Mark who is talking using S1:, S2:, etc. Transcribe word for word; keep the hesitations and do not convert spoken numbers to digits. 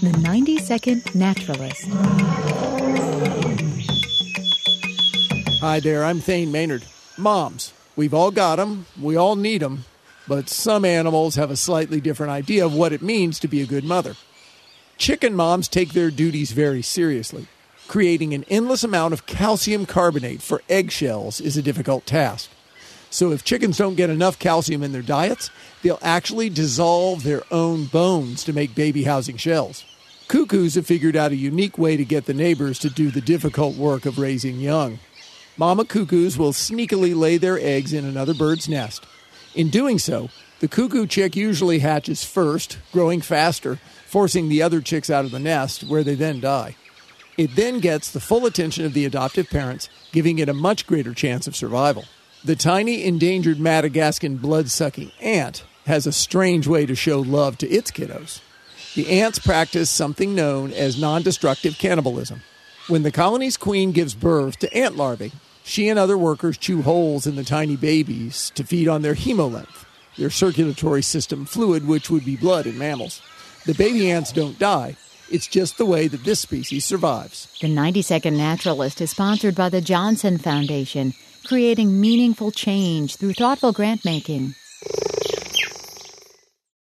S1: The ninety-second Naturalist.
S2: Hi there, I'm Thane Maynard. Moms, we've all got them, we all need them, but some animals have a slightly different idea of what it means to be a good mother. Chicken moms take their duties very seriously. Creating an endless amount of calcium carbonate for eggshells is a difficult task. So if chickens don't get enough calcium in their diets, they'll actually dissolve their own bones to make baby housing shells. Cuckoos have figured out a unique way to get the neighbors to do the difficult work of raising young. Mama cuckoos will sneakily lay their eggs in another bird's nest. In doing so, the cuckoo chick usually hatches first, growing faster, forcing the other chicks out of the nest, where they then die. It then gets the full attention of the adoptive parents, giving it a much greater chance of survival. The tiny endangered Madagascan blood-sucking ant has a strange way to show love to its kiddos. The ants practice something known as non-destructive cannibalism. When the colony's queen gives birth to ant larvae, she and other workers chew holes in the tiny babies to feed on their hemolymph, their circulatory system fluid which would be blood in mammals. The baby ants don't die. It's just the way that this species survives.
S1: The ninety-second Naturalist is sponsored by the Johnson Foundation, creating meaningful change through thoughtful grant making.